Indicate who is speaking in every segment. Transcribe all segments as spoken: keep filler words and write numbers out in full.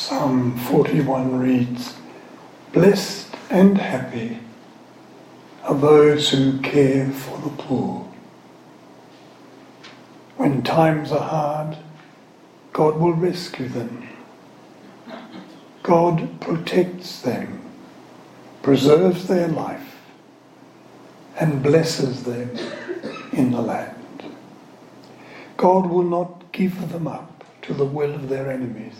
Speaker 1: Psalm forty-one reads, "Blessed and happy are those who care for the poor." When times are hard, God will rescue them. God protects them, preserves their life, and blesses them in the land. God will not give them up to the will of their enemies,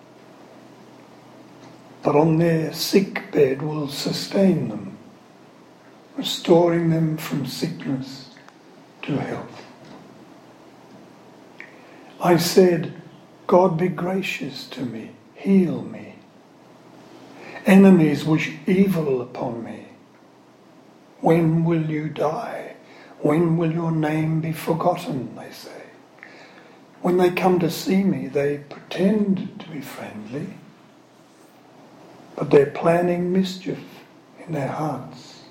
Speaker 1: but on their sick bed will sustain them, restoring them from sickness to health. I said, "God be gracious to me, heal me." Enemies wish evil upon me. When will you die? When will your name be forgotten, they say. When they come to see me, they pretend to be friendly, but they're planning mischief in their hearts.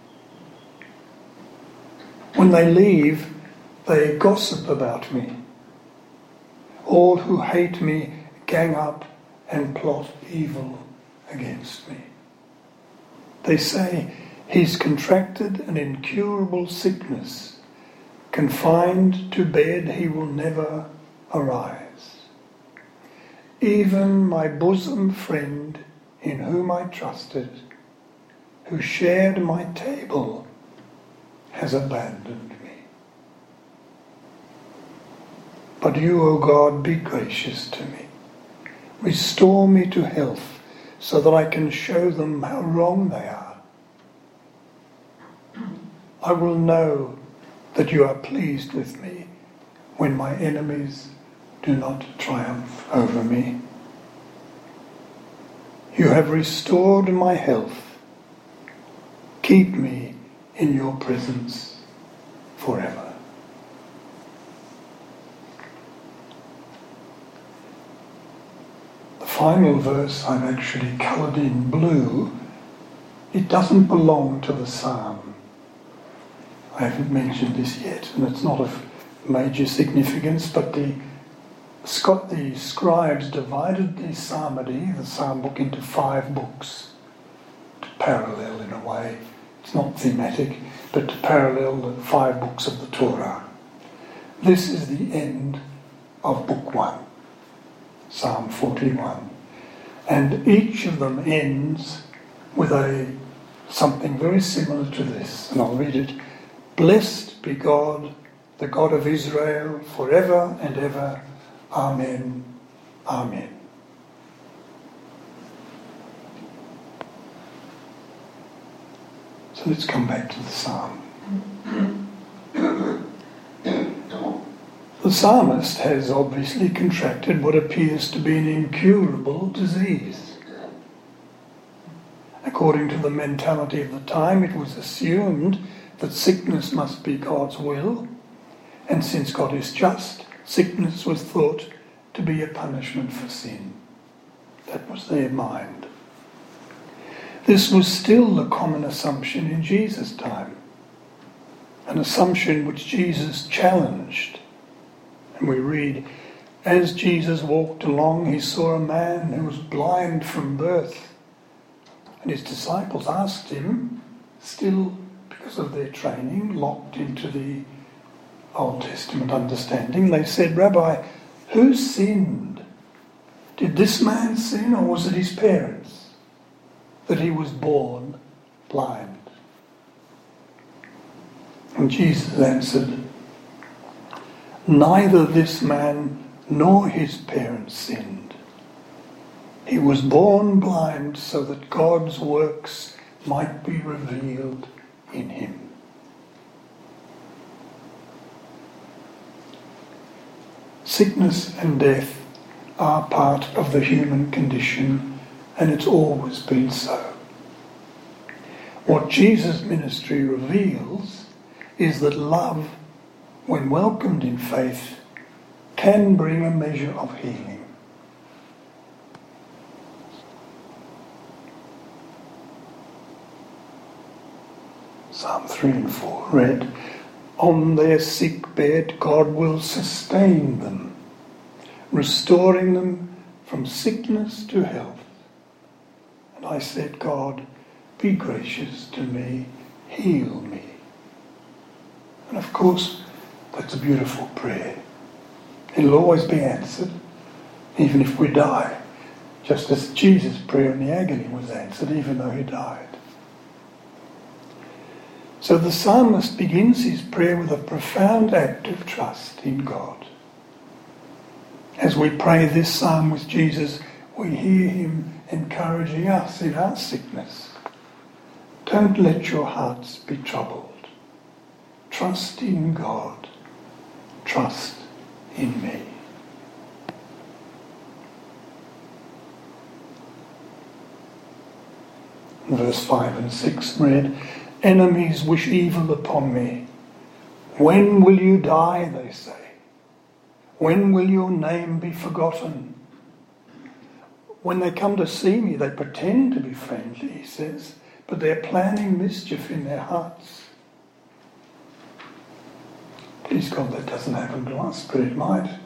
Speaker 1: When they leave, they gossip about me. All who hate me gang up and plot evil against me. They say, "He's contracted an incurable sickness. Confined to bed, he will never arise." Even my bosom friend, in whom I trusted, who shared my table, has abandoned me. But you, O God, be gracious to me. Restore me to health so that I can show them how wrong they are. I will know that you are pleased with me when my enemies do not triumph over me. You have restored my health. Keep me in your presence forever. The final verse I've actually coloured in blue. It doesn't belong to the psalm. I haven't mentioned this yet, and it's not of major significance, but the Scott, the scribes divided the psalmody, the psalm book, into five books to parallel in a way. It's not thematic, but to parallel the five books of the Torah. This is the end of book one, Psalm forty-one. And each of them ends with a something very similar to this. And I'll read it. "Blessed be God, the God of Israel, forever and ever. Amen. Amen." So let's come back to the psalm. The psalmist has obviously contracted what appears to be an incurable disease. According to the mentality of the time, it was assumed that sickness must be God's will, and since God is just, sickness was thought to be a punishment for sin. That was their mind. This was still the common assumption in Jesus' time, an assumption which Jesus challenged. And we read, "As Jesus walked along, he saw a man who was blind from birth. And his disciples asked him, still because of their training, locked into the Old Testament understanding, they said, 'Rabbi, who sinned? Did this man sin, or was it his parents, that he was born blind?' And Jesus answered, 'Neither this man nor his parents sinned. He was born blind so that God's works might be revealed in him.'" Sickness and death are part of the human condition, and it's always been so. What Jesus' ministry reveals is that love, when welcomed in faith, can bring a measure of healing. Psalm three and four read, "On their sick bed God will sustain them, restoring them from sickness to health. And I said, God, be gracious to me, heal me. And of course, that's a beautiful prayer. It'll always be answered, even if we die. Just as Jesus' prayer in the agony was answered, even though he died. So the psalmist begins his prayer with a profound act of trust in God. As we pray this psalm with Jesus, we hear him encouraging us in our sickness. Don't let your hearts be troubled. Trust in God. Trust in me. Verse five and six read, enemies wish evil upon me. When will you die, they say? When will your name be forgotten? When they come to see me, they pretend to be friendly, he says, but they're planning mischief in their hearts. Please God, that doesn't happen to us, but it might.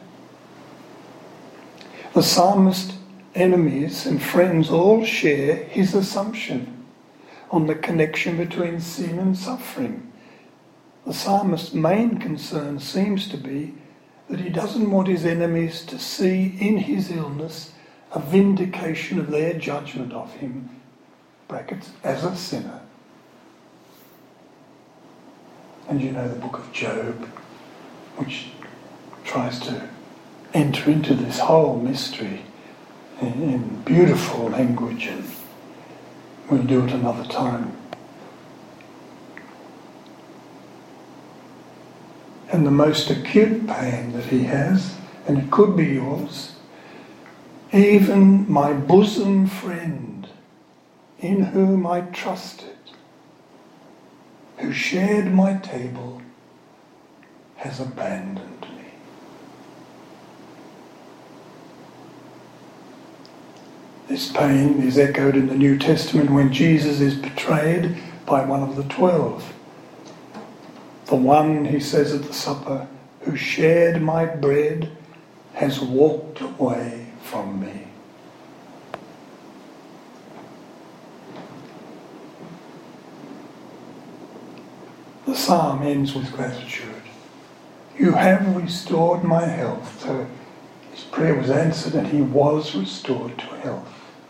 Speaker 1: The psalmist's enemies and friends all share his assumption on the connection between sin and suffering. The psalmist's main concern seems to be that he doesn't want his enemies to see in his illness a vindication of their judgment of him, brackets, as a sinner. And you know the book of Job, which tries to enter into this whole mystery in, in beautiful language, and we'll do it another time. And the most acute pain that he has, and it could be yours, even my bosom friend, in whom I trusted, who shared my table, has abandoned me. This pain is echoed in the New Testament when Jesus is betrayed by one of the twelve. The one, he says at the supper, who shared my bread has walked away from me. The psalm ends with gratitude. You have restored my health. So his prayer was answered and he was restored to health.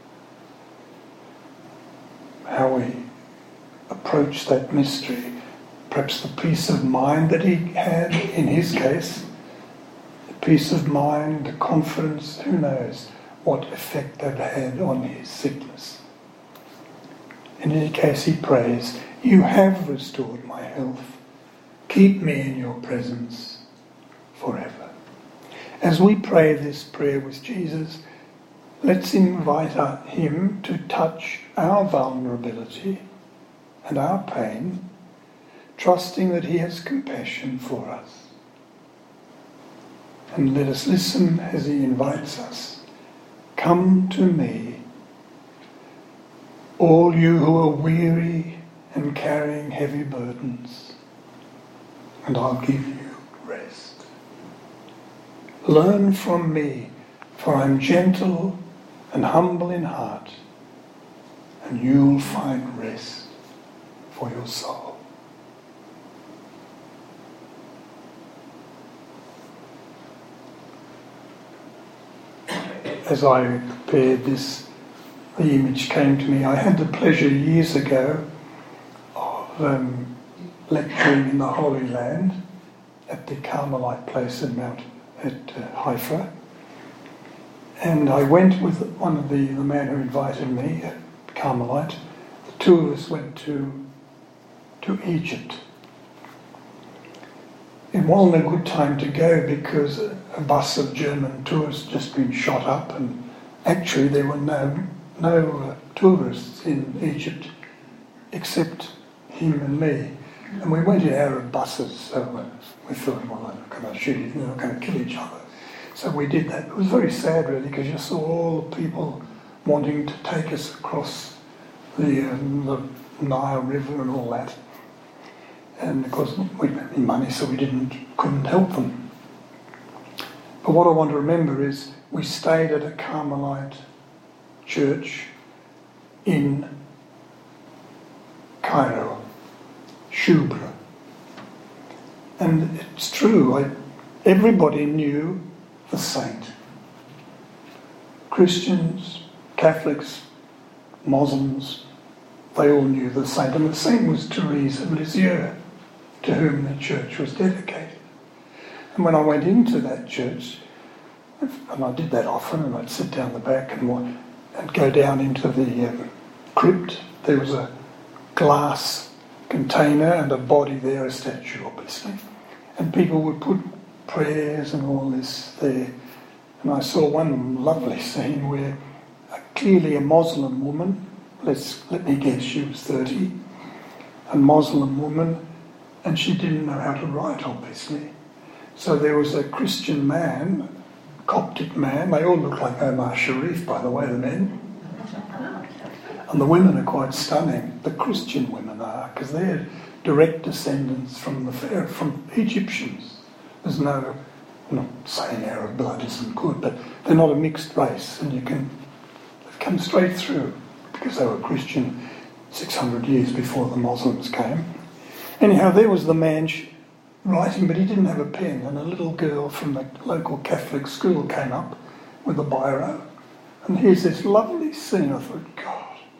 Speaker 1: How we approach that mystery, perhaps the peace of mind that he had in his case, the peace of mind, the confidence, who knows what effect that had on his sickness. In any case, he prays, you have restored my health. Keep me in your presence forever. As we pray this prayer with Jesus, let's invite him to touch our vulnerability and our pain, trusting that he has compassion for us. And let us listen as he invites us. Come to me, all you who are weary and carrying heavy burdens, and I'll give you rest. Learn from me, for I'm gentle and humble in heart, and you'll find rest for your soul. As I prepared this, the image came to me. I had the pleasure years ago of um, lecturing in the Holy Land at the Carmelite place in Mount at uh, Haifa, and I went with one of the the man who invited me, uh, Carmelite. The two of us went to to Egypt. It wasn't a good time to go because a bus of German tourists had just been shot up, and actually there were no no uh, tourists in Egypt except him and me. And we went in Arab buses, so uh, we thought, well, they're not going to shoot each other, they're not going to kill each other. So we did that. It was very sad, really, because you saw all the people wanting to take us across the, um, the Nile River and all that. And of course, we didn't have any money, so we didn't couldn't help them. But what I want to remember is we stayed at a Carmelite church in Cairo, Shubra. And it's true, I, everybody knew the saint. Christians, Catholics, Muslims, they all knew the saint. And the saint was Therese of Lisieux, to whom the church was dedicated. And when I went into that church, and I did that often, and I'd sit down the back and, and go down into the um, crypt, there was a glass container and a body there, a statue obviously. And people would put prayers and all this there. And I saw one lovely scene where uh, clearly a Muslim woman, let's let me guess she was thirty, a Muslim woman, and she didn't know how to write obviously. So there was a Christian man, Coptic man, they all look like Omar Sharif by the way, the men. And the women are quite stunning. The Christian women are, because they're direct descendants from the from Egyptians. There's no, I'm not saying Arab blood isn't good, but they're not a mixed race, and you can come straight through because they were Christian six hundred years before the Muslims came. Anyhow, there was the man writing, but he didn't have a pen, and a little girl from the local Catholic school came up with a biro, and here's this lovely scene. I thought, God,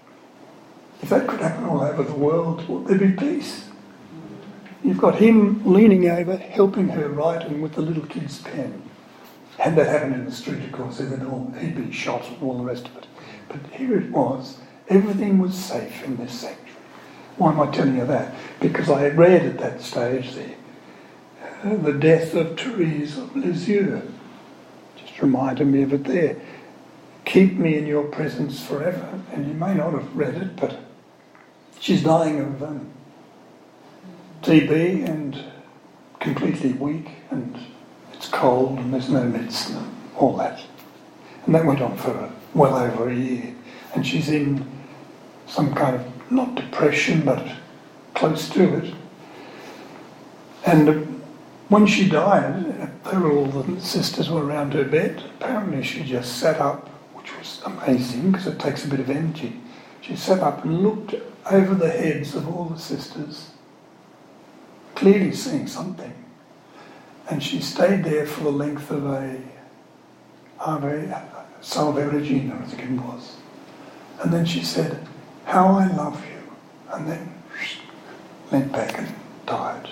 Speaker 1: if that could happen all over the world, would there be peace? You've got him leaning over, helping her write, and with the little kid's pen. Had that happened in the street, of course, he'd, all, he'd been shot and all the rest of it. But here it was. Everything was safe in this sanctuary. Why am I telling you that? Because I had read at that stage the, uh, the death of Therese of Lisieux. Just reminded me of it there. Keep me in your presence forever. And you may not have read it, but she's dying of um, T B and completely weak, and it's cold and there's no medicine and all that. And that went on for well over a year. And she's in some kind of, not depression, but close to it. And when she died, they were all the sisters were around her bed. Apparently she just sat up, which was amazing because it takes a bit of energy. She sat up and looked over the heads of all the sisters, clearly seeing something. And she stayed there for the length of a Ave Salve Regina, I think it was. And then she said, "How I love you," and then leant back and died.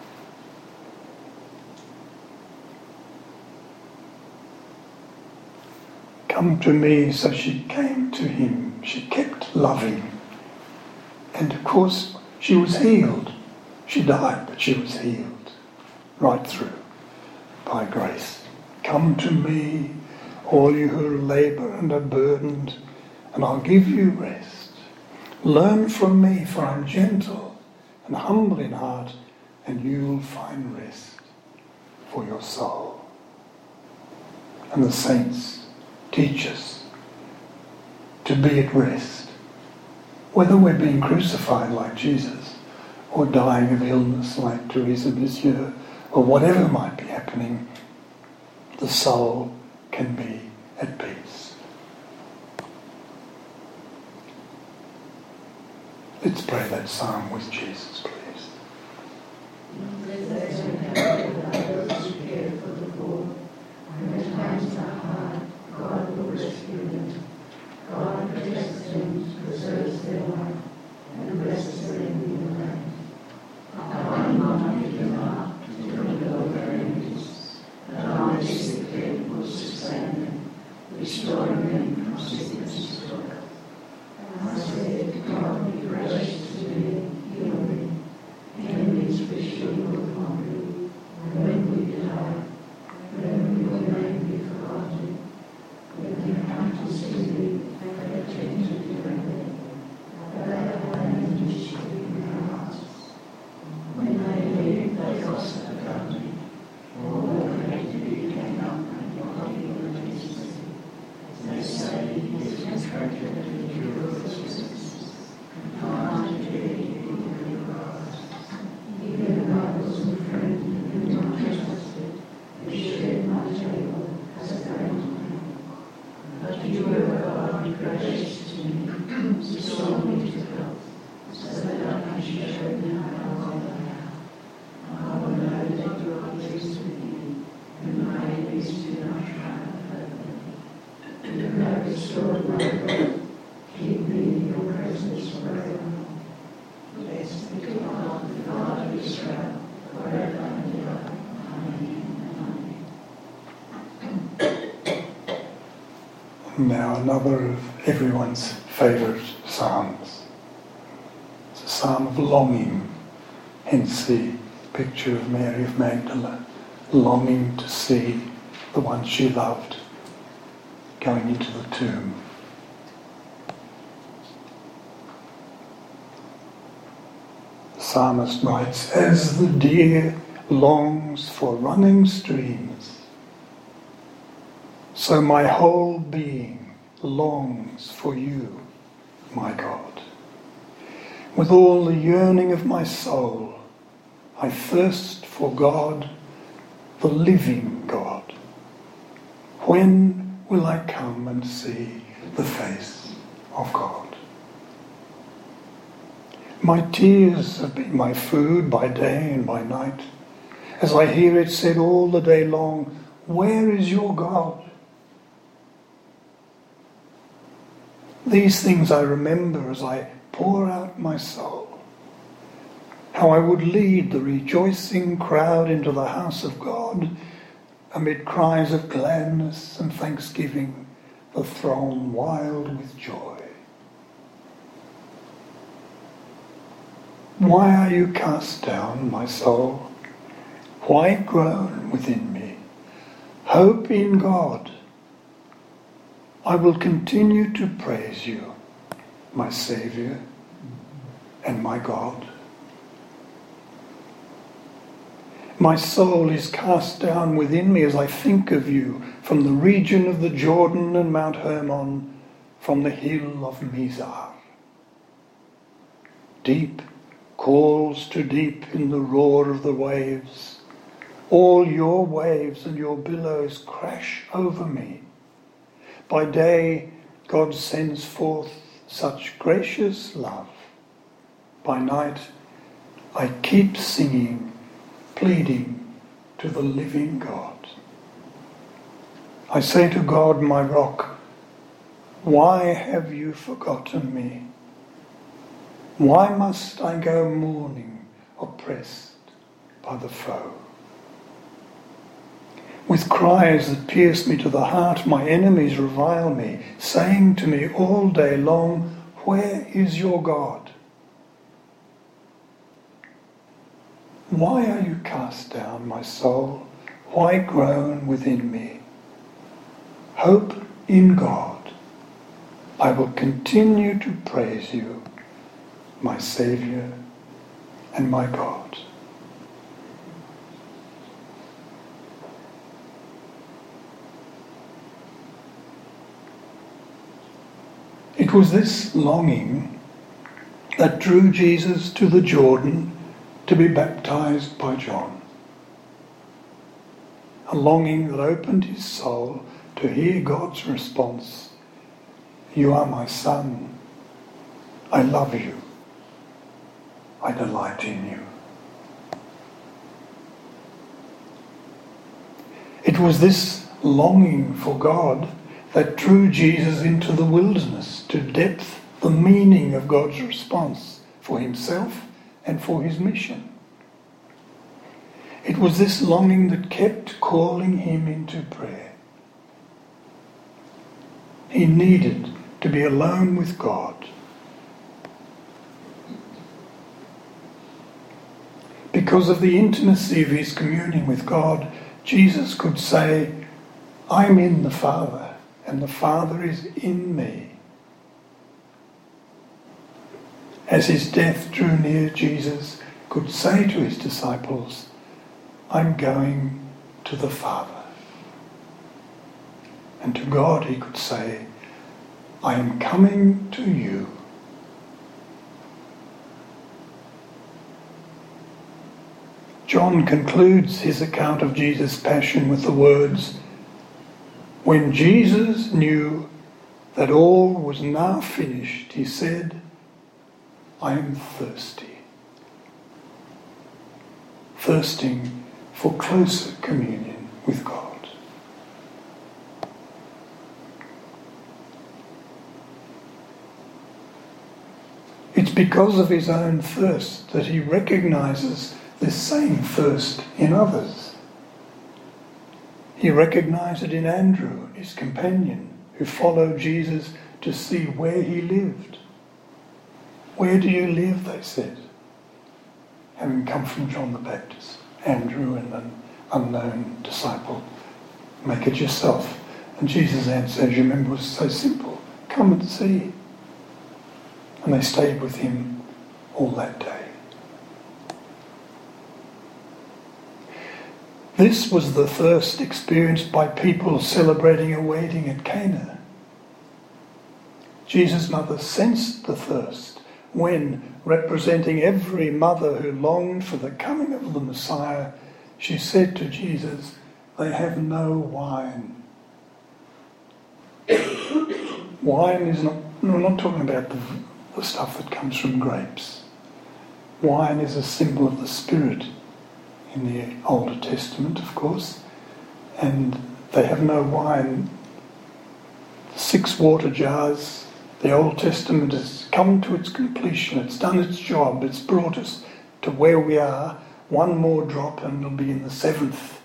Speaker 1: Come to me, so she came to him. She kept loving. And of course, she was healed. She died, but she was healed right through by grace. Come to me, all you who labour and are burdened, and I'll give you rest. Learn from me, for I'm gentle and humble in heart, and you'll find rest for your soul. And the saints teach us to be at rest, whether we're being crucified like Jesus, or dying of illness like Therese of Lisieux, or whatever might be happening, the soul can be at peace. Let's pray that psalm with Jesus, please.
Speaker 2: God will rescue them. God protects them, preserves their life, and blesses them in the land. I will not give them up to deliver their enemies, but on their sick bed will sustain them, restoring them from sickness and toil. I said, God be gracious to me, heal me,
Speaker 1: Now another of everyone's favourite psalms. It's a psalm of longing, hence the picture of Mary of Magdala, longing to see the one she loved going into the tomb. The psalmist writes, "As the deer longs for running streams, so my whole being longs for you, my God. With all the yearning of my soul, I thirst for God, the living God. When will I come and see the face of God? My tears have been my food by day and by night, as I hear it said all the day long, where is your God? These things I remember as I pour out my soul, how I would lead the rejoicing crowd into the house of God amid cries of gladness and thanksgiving, the throng wild with joy. Why are you cast down, my soul? Why groan within me? Hope in God. I will continue to praise you, my Saviour and my God. My soul is cast down within me as I think of you from the region of the Jordan and Mount Hermon, from the hill of Mizar. Deep calls to deep in the roar of the waves. All your waves and your billows crash over me. By day, God sends forth such gracious love. By night, I keep singing, pleading to the living God. I say to God, my rock, why have you forgotten me? Why must I go mourning, oppressed by the foe? With cries that pierce me to the heart, my enemies revile me, saying to me all day long, where is your God? Why are you cast down, my soul? Why groan within me? Hope in God. I will continue to praise you, my Saviour and my God. It was this longing that drew Jesus to the Jordan to be baptized by John. A longing that opened his soul to hear God's response, you are my son, I love you, I delight in you. It was this longing for God that drew Jesus into the wilderness to depth the meaning of God's response for himself and for his mission. It was this longing that kept calling him into prayer. He needed to be alone with God. Because of the intimacy of his communing with God, Jesus could say, I'm in the Father, and the Father is in me. As his death drew near, Jesus could say to his disciples, I'm going to the Father. And to God he could say, I am coming to you. John concludes his account of Jesus' passion with the words, when Jesus knew that all was now finished, he said, I am thirsty. Thirsting for closer communion with God. It's because of his own thirst that he recognizes this same thirst in others. He recognized it in Andrew, his companion, who followed Jesus to see where he lived. Where do you live, they said, having come from John the Baptist, Andrew and an unknown disciple. Make it yourself. And Jesus' answer, as you remember, was so simple. Come and see. And they stayed with him all that day. This was the thirst experienced by people celebrating a wedding at Cana. Jesus' mother sensed the thirst when, representing every mother who longed for the coming of the Messiah, she said to Jesus, "They have no wine." Wine is not, no, we're not talking about the, the stuff that comes from grapes. Wine is a symbol of the Spirit in the Older Testament, of course, and they have no wine. Six water jars, the Old Testament has come to its completion, it's done its job, it's brought us to where we are. One more drop and it'll be in the seventh.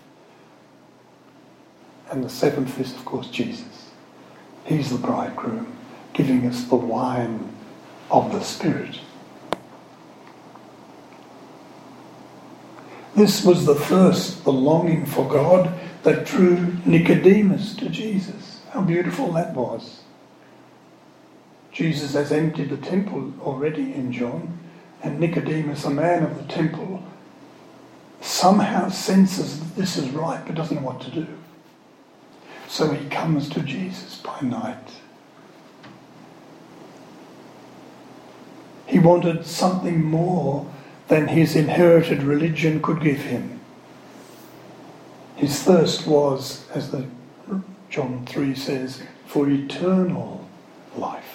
Speaker 1: And the seventh is, of course, Jesus. He's the bridegroom, giving us the wine of the Spirit. This was the thirst, the longing for God that drew Nicodemus to Jesus. How beautiful that was. Jesus has emptied the temple already in John, and Nicodemus, a man of the temple, somehow senses that this is right but doesn't know what to do. So he comes to Jesus by night. He wanted something more than his inherited religion could give him. His thirst was, as the John three says, for eternal life.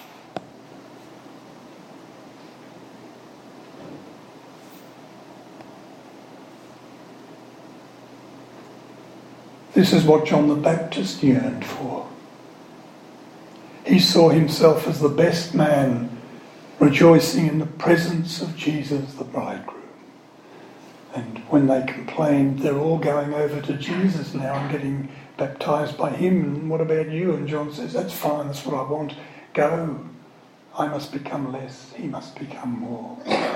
Speaker 1: This is what John the Baptist yearned for. He saw himself as the best man, rejoicing in the presence of Jesus, the bridegroom. And when they complained, they're all going over to Jesus now and getting baptized by him. And what about you? And John says, that's fine, that's what I want. Go. I must become less, he must become more.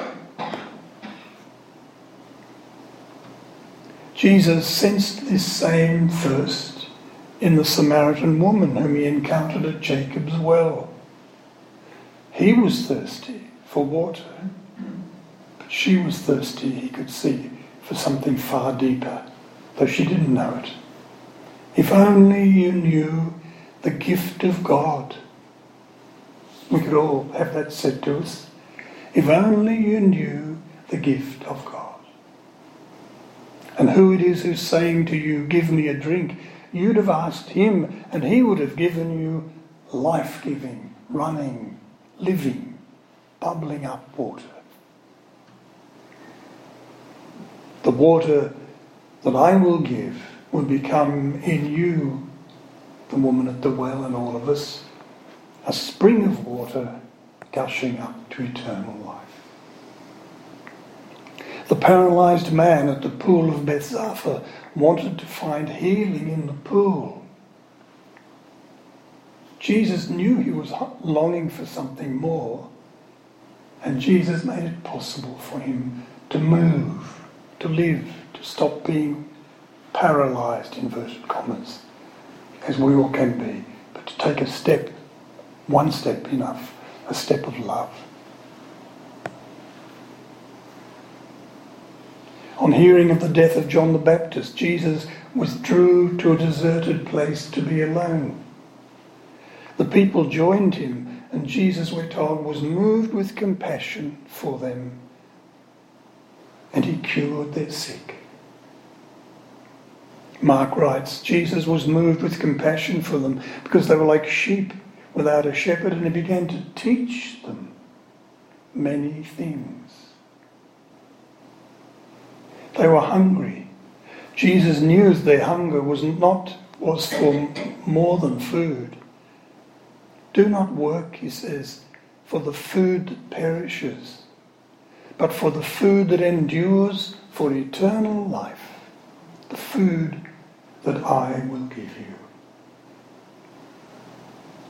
Speaker 1: Jesus sensed this same thirst in the Samaritan woman whom he encountered at Jacob's well. He was thirsty for water, but she was thirsty, he could see, for something far deeper, though she didn't know it. If only you knew the gift of God. We could all have that said to us. If only you knew the gift of God. And who it is who's saying to you, give me a drink, you'd have asked him and he would have given you life-giving, running, living, bubbling up water. The water that I will give will become in you, the woman at the well and all of us, a spring of water gushing up to eternal life. The paralysed man at the pool of Bethzatha wanted to find healing in the pool. Jesus knew he was longing for something more, and Jesus made it possible for him to move, to live, to stop being paralysed, inverted commas, as we all can be, but to take a step, one step enough, a step of love. On hearing of the death of John the Baptist, Jesus withdrew to a deserted place to be alone. The people joined him, and Jesus, we're told, was moved with compassion for them, and he cured their sick. Mark writes, Jesus was moved with compassion for them because they were like sheep without a shepherd, and he began to teach them many things. They were hungry. Jesus knew their hunger was not was for more than food. Do not work, he says, for the food that perishes, but for the food that endures for eternal life, the food that I will give you.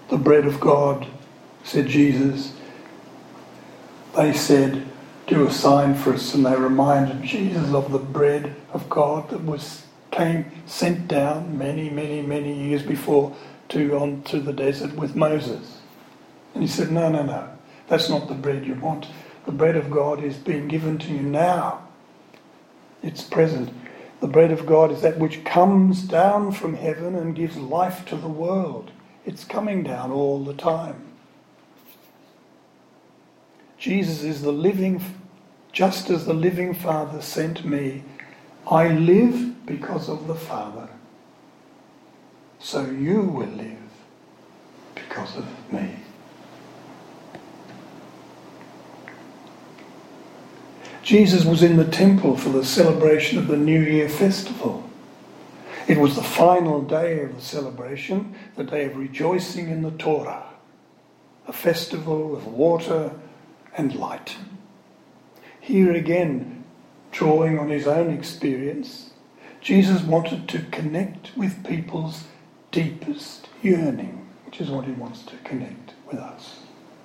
Speaker 1: The bread of God, said Jesus. They said, do a sign for us, and they reminded Jesus of the bread of God that was came sent down many, many, many years before to onto the desert with Moses. And he said, no, no, no, that's not the bread you want. The bread of God is being given to you now. It's present. The bread of God is that which comes down from heaven and gives life to the world. It's coming down all the time. Jesus is the living, just as the living Father sent me. I live because of the Father. So you will live because of me. Jesus was in the temple for the celebration of the New Year festival. It was the final day of the celebration, the day of rejoicing in the Torah, a festival of water and light. Here again, drawing on his own experience, Jesus wanted to connect with people's deepest yearning, which is what he wants to connect with us.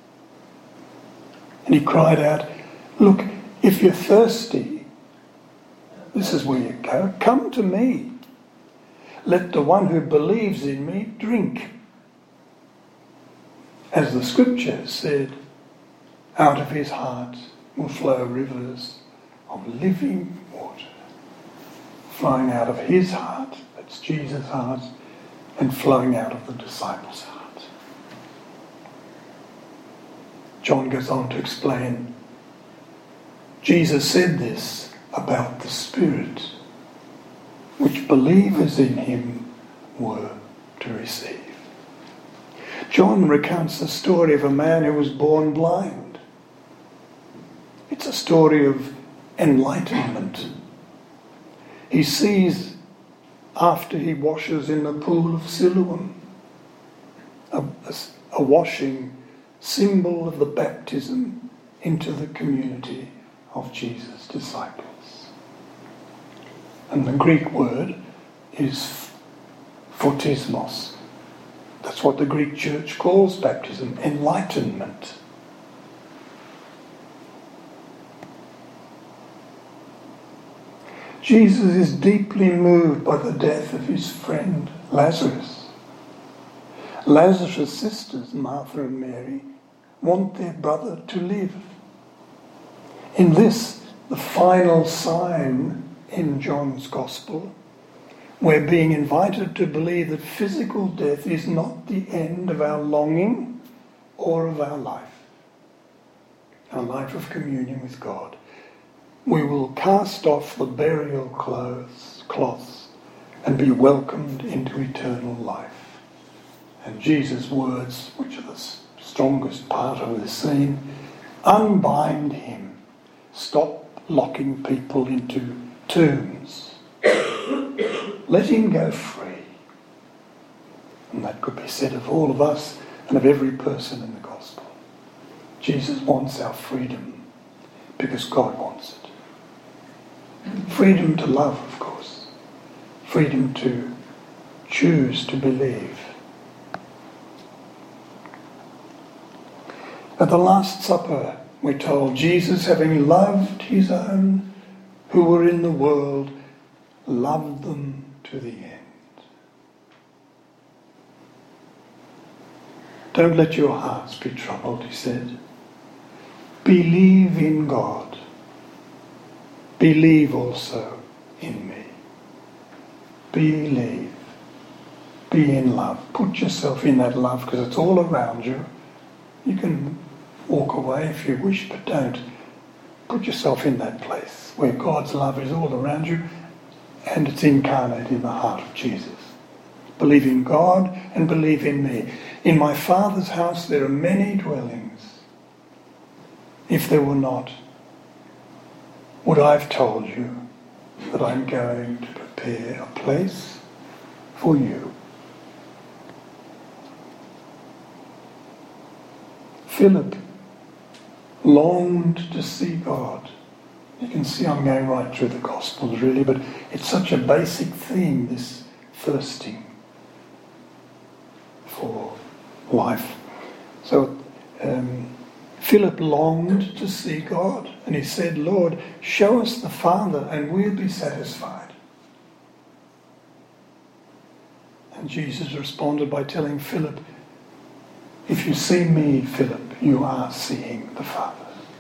Speaker 1: And he cried out, look, if you're thirsty, this is where you go. Come to me. Let the one who believes in me drink. As the scripture said, out of his heart will flow rivers of living water. Flowing out of his heart, that's Jesus' heart, and flowing out of the disciples' heart. John goes on to explain, Jesus said this about the Spirit, which believers in him were to receive. John recounts the story of a man who was born blind. It's a story of enlightenment. He sees after he washes in the pool of Siloam, a, a, a washing symbol of the baptism into the community of Jesus' disciples. And the Greek word is photismos. That's what the Greek church calls baptism, enlightenment. Jesus is deeply moved by the death of his friend Lazarus. Lazarus' sisters, Martha and Mary, want their brother to live. In this, the final sign in John's Gospel, we're being invited to believe that physical death is not the end of our longing or of our life, our life of communion with God. We will cast off the burial clothes, cloths and be welcomed into eternal life. And Jesus' words, which are the strongest part of this scene, unbind him. Stop locking people into tombs. Let him go free. And that could be said of all of us and of every person in the gospel. Jesus wants our freedom because God wants it. Freedom to love, of course. Freedom to choose to believe. At the Last Supper, we're told, Jesus, having loved his own who were in the world, loved them to the end. Don't let your hearts be troubled, he said. Believe in God. Believe also in me. Believe. Be in love. Put yourself in that love because it's all around you. You can walk away if you wish, but don't. Put yourself in that place where God's love is all around you and it's incarnate in the heart of Jesus. Believe in God and believe in me. In my Father's house there are many dwellings. If there were not, would I have told you that I'm going to prepare a place for you? Philip longed to see God. You can see I'm going right through the Gospels really, but it's such a basic theme, this thirsting for life. So um, Philip longed to see God, and he said, Lord, show us the Father and we'll be satisfied. And Jesus responded by telling Philip, if you see me, Philip, you are seeing the Father.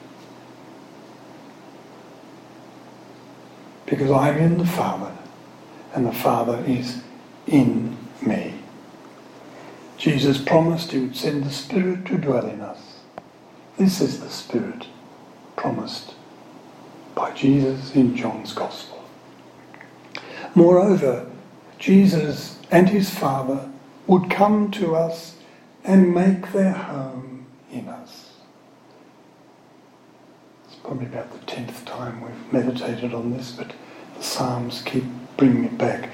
Speaker 1: Because I'm in the Father, and the Father is in me. Jesus promised he would send the Spirit to dwell in us. This is the Spirit promised by Jesus in John's Gospel. Moreover, Jesus and his Father would come to us and make their home in us. It's probably about the tenth time we've meditated on this, but the Psalms keep bringing it back.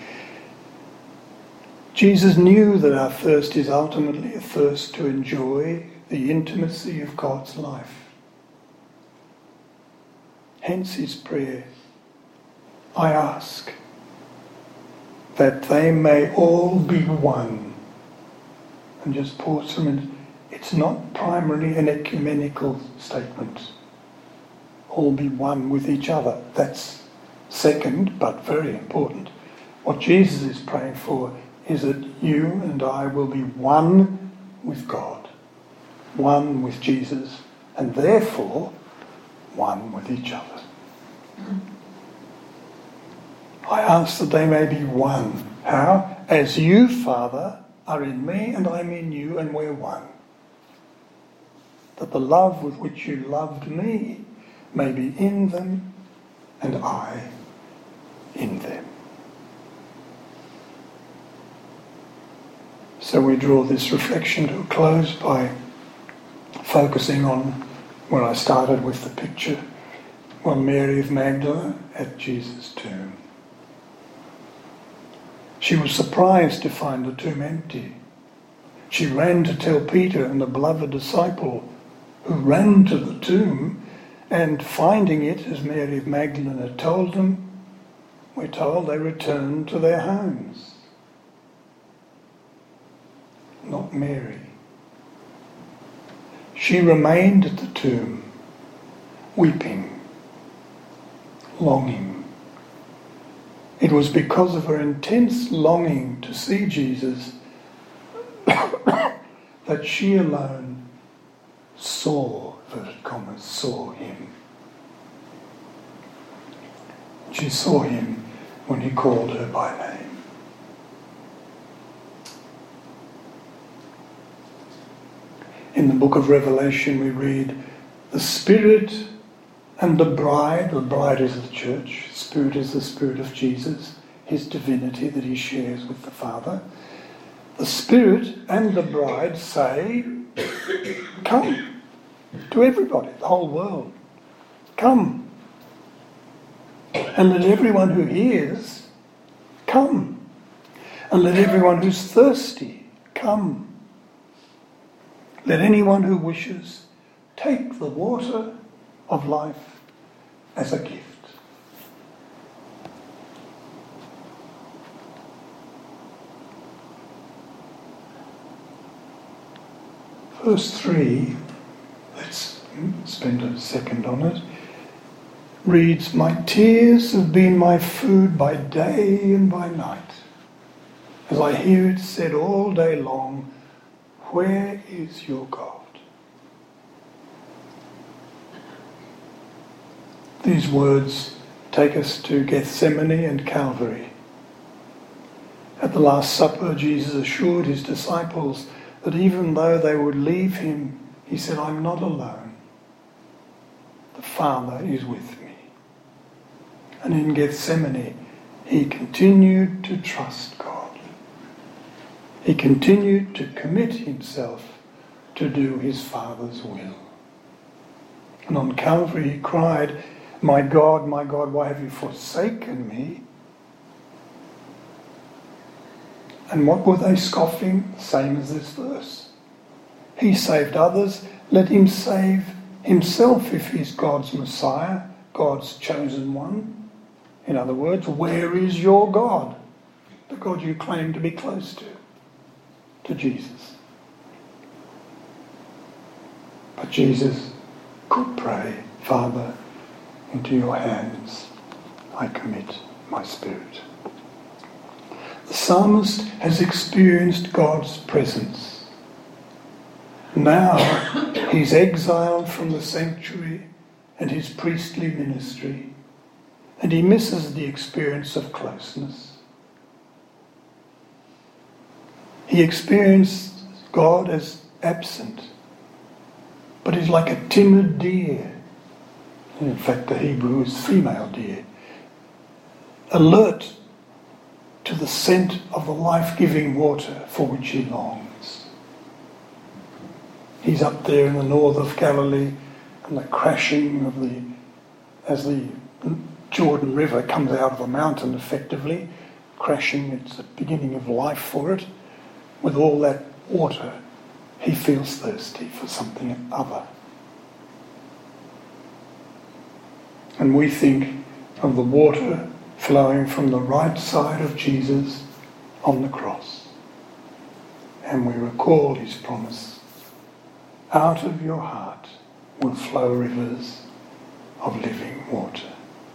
Speaker 1: Jesus knew that our thirst is ultimately a thirst to enjoy the intimacy of God's life. Hence his prayer, I ask that they may all be one. And just pause for a minute. It's not primarily an ecumenical statement. All be one with each other. That's second, but very important. What Jesus is praying for is that you and I will be one with God, one with Jesus, and therefore one with each other. I ask that they may be one. How? As you, Father, are in me and I'm in you and we're one. That the love with which you loved me may be in them and I in them. So we draw this reflection to a close by focusing on where I started with the picture, well, Mary of Magdala at Jesus' tomb. She was surprised to find the tomb empty. She ran to tell Peter and the beloved disciple, who ran to the tomb, and finding it as Mary of Magdala had told them, we're told they returned to their homes. Not Mary. She remained at the tomb, weeping, longing. It was because of her intense longing to see Jesus that she alone saw, inverted commas, saw him. She saw him when he called her by name. In the book of Revelation we read, the Spirit and the bride, the bride is the church, Spirit is the Spirit of Jesus, his divinity that he shares with the Father. The Spirit and the bride say, come, to everybody, the whole world, come. And let everyone who hears, come. And let everyone who's thirsty, come. Let anyone who wishes take the water of life as a gift. Verse three, let's spend a second on it, reads, my tears have been my food by day and by night, as I hear it said all day long, where is your God? These words take us to Gethsemane and Calvary. At the Last Supper, Jesus assured his disciples that even though they would leave him, he said, I'm not alone. The Father is with me. And in Gethsemane, he continued to trust God. He continued to commit himself to do his Father's will. And on Calvary he cried, my God, my God, why have you forsaken me? And what were they scoffing? Same as this verse. He saved others, let him save himself if he's God's Messiah, God's chosen one. In other words, where is your God? The God you claim to be close to. To Jesus. But Jesus could pray, Father, into your hands I commit my spirit. The psalmist has experienced God's presence. Now he's exiled from the sanctuary and his priestly ministry, and he misses the experience of closeness. He experienced God as absent, but he's like a timid deer. In fact, the Hebrew is female deer, alert to the scent of the life-giving water for which he longs. He's up there in the north of Galilee, and the crashing of the, as the Jordan River comes out of the mountain effectively, crashing, it's the beginning of life for it. With all that water, he feels thirsty for something other. And we think of the water flowing from the right side of Jesus on the cross. And we recall his promise, out of your heart will flow rivers of living water.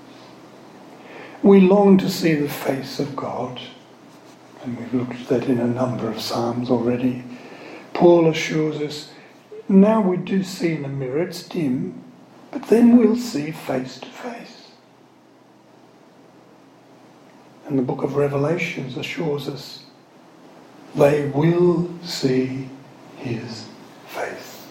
Speaker 1: We long to see the face of God, and we've looked at that in a number of Psalms already. Paul assures us, now we do see in a mirror, it's dim, but then we'll see face to face. And the book of Revelations assures us, they will see his face.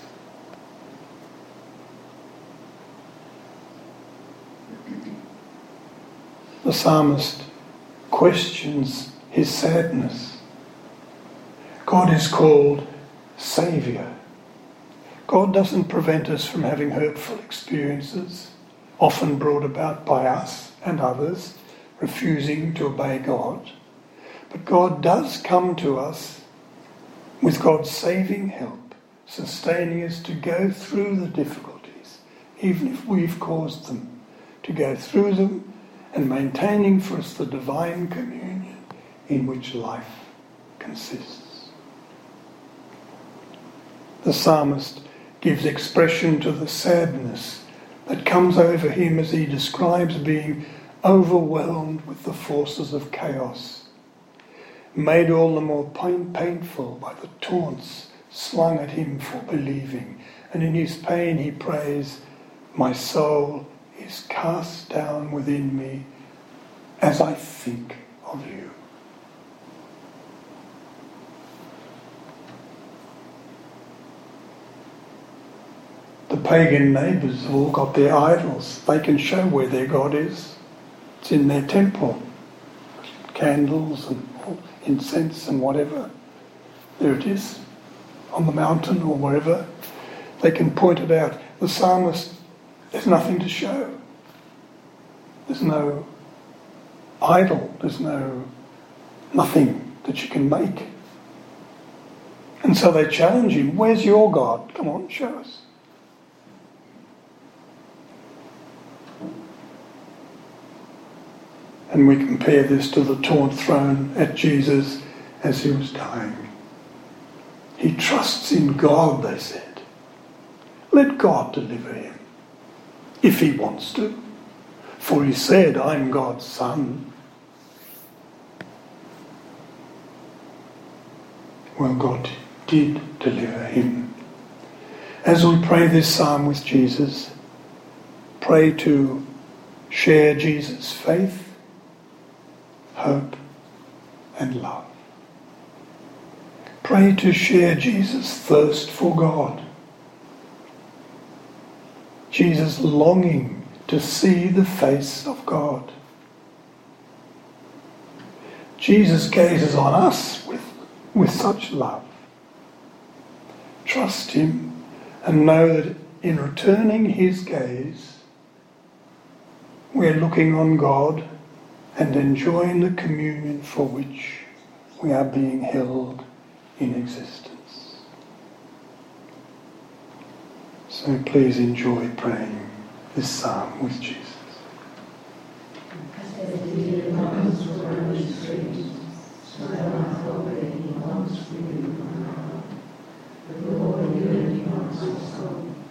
Speaker 1: The psalmist questions his sadness. God is called Saviour. God doesn't prevent us from having hurtful experiences, often brought about by us and others refusing to obey God. But God does come to us with God's saving help, sustaining us to go through the difficulties, even if we've caused them, to go through them and maintaining for us the divine communion in which life consists. The psalmist gives expression to the sadness that comes over him as he describes being overwhelmed with the forces of chaos, made all the more pain, painful by the taunts slung at him for believing. And in his pain he prays, my soul is cast down within me as I think of you. The pagan neighbours have all got their idols. They can show where their God is. It's in their temple. Candles and incense and whatever. There it is, on the mountain or wherever. They can point it out. The psalmist, there's nothing to show. There's no idol. There's no nothing that you can make. And so they challenge him, where's your God? Come on, show us. And we compare this to the taunt thrown at Jesus as he was dying. He trusts in God, they said. Let God deliver him, if he wants to. For he said, I'm God's son. Well, God did deliver him. As we pray this psalm with Jesus, pray to share Jesus' faith, hope and love. Pray to share Jesus' thirst for God. Jesus' longing to see the face of God. Jesus gazes on us with, with such love. Trust him and know that in returning his gaze, we're looking on God and enjoying the communion for which we are being held in existence. So please enjoy praying this psalm with Jesus.
Speaker 2: The Lord, you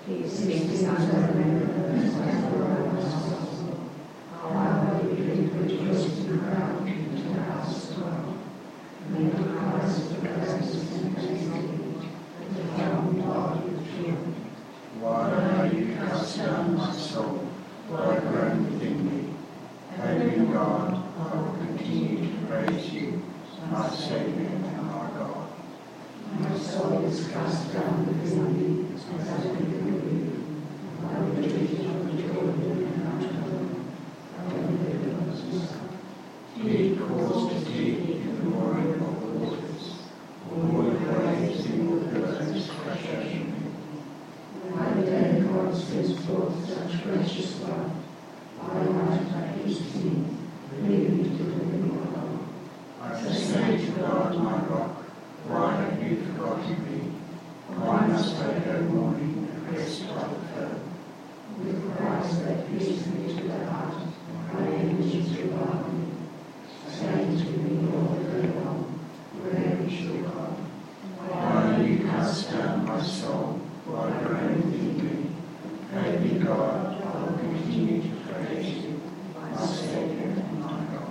Speaker 2: These things I remember as I follow my soul. How I weekly rejoiced and crowned into the house of God. Many cries of praises and thanksgiving, the fountain God with joy.
Speaker 3: Why are you cast down, my soul? Why groan within me? Having God, I will continue to praise you, my Saviour and my God.
Speaker 2: My soul is cast down within me, as I think of you. I will retreat on the Jordan and Mount Hermon. I will live in the sun.
Speaker 3: Deep calls to deep in the roaring of the waters. All the waves in the billows crash over me.
Speaker 2: Why then God sends forth such gracious love? Why might I haste me, leave me to the living God?
Speaker 3: I say to God, my rock, why have you forgotten me? Why must I go mourning and rest by the foe?
Speaker 2: With cries that pierce me to the heart, my enemies revile me, saying to me all the day long, where is your God?
Speaker 3: Why are you cast down, my soul? Why groan within me? Having God, I will continue to praise you, my Saviour and my God.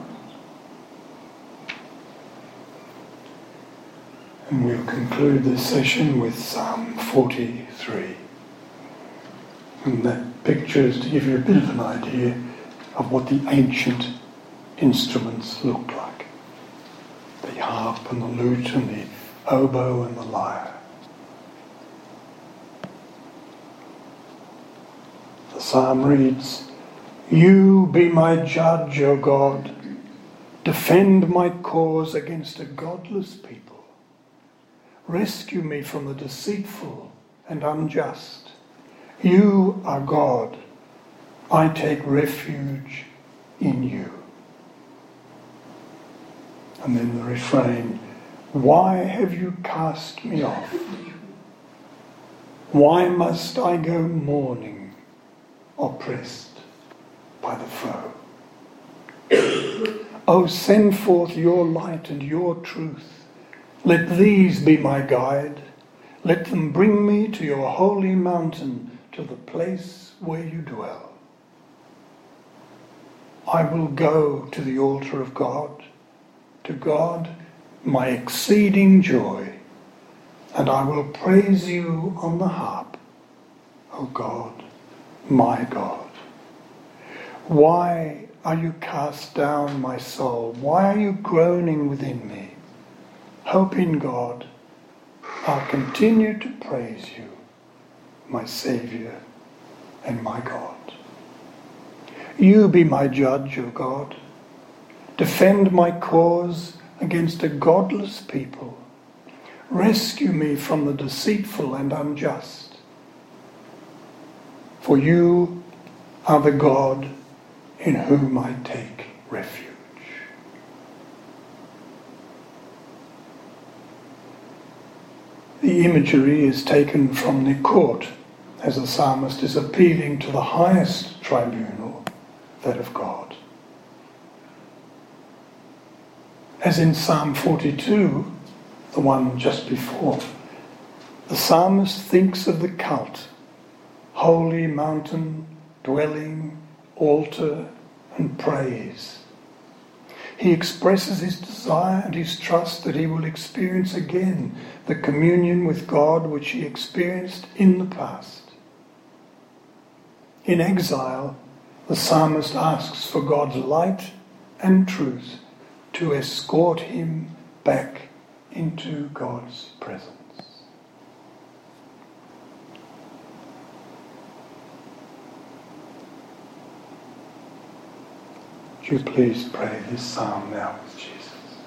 Speaker 1: And we'll conclude this session with Psalm forty-three. And that picture is to give you a bit of an idea of what the ancient instruments looked like. The harp and the lute and the oboe and the lyre. The psalm reads, "You be my judge, O God. Defend my cause against a godless people. Rescue me from the deceitful and unjust. You are God. I take refuge in you." And then the refrain, "Why have you cast me off? Why must I go mourning, oppressed by the foe? Oh, send forth your light and your truth. Let these be my guide. Let them bring me to your holy mountain, to the place where you dwell. I will go to the altar of God, to God, my exceeding joy, and I will praise you on the harp, O God, my God. Why are you cast down, my soul? Why are you groaning within me? Hope in God. I'll continue to praise you, my Saviour and my God. You be my judge, O God. Defend my cause against a godless people. Rescue me from the deceitful and unjust. For you are the God in whom I take refuge." The imagery is taken from the court, as the psalmist is appealing to the highest tribunal, that of God. As in Psalm forty-two, the one just before, the psalmist thinks of the cult, holy mountain, dwelling, altar, and praise. He expresses his desire and his trust that he will experience again the communion with God which he experienced in the past. In exile, the psalmist asks for God's light and truth to escort him back into God's presence. Would you please pray this psalm now with Jesus?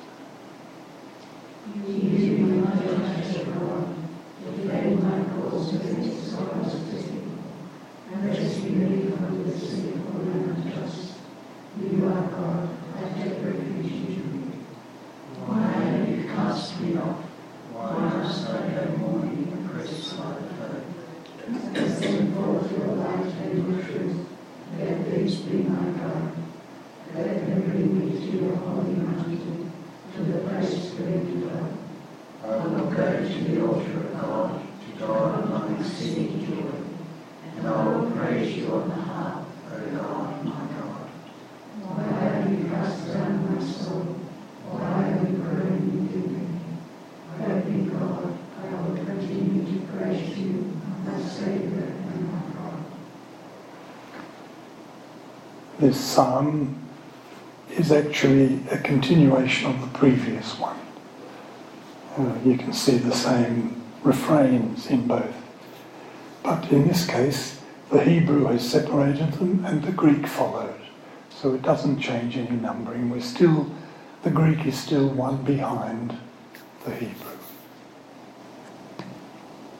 Speaker 2: You be my judge, O God. Defend my cause against the godless people, and rescue me from the deceitful and unjust. You are God. I take refuge in you. Why have you cast me off?
Speaker 3: Why must I go mourning and pressed by the foe?
Speaker 2: Send forth your light and your truth. Let these be my God. Let them bring me to your holy mountain, to the place where you dwell.
Speaker 3: I will go to the altar of God, to God my exceeding joy. and I will praise you on the harp, O God, my God.
Speaker 2: Why have you cast down my soul? Why are you groaning within me? Help me, God, I will continue to praise you, my Saviour and my God.
Speaker 1: This psalm is actually a continuation of the previous one. Uh, you can see the same refrains in both. But in this case, the Hebrew has separated them and the Greek followed. So it doesn't change any numbering. We're still, the Greek is still one behind the Hebrew.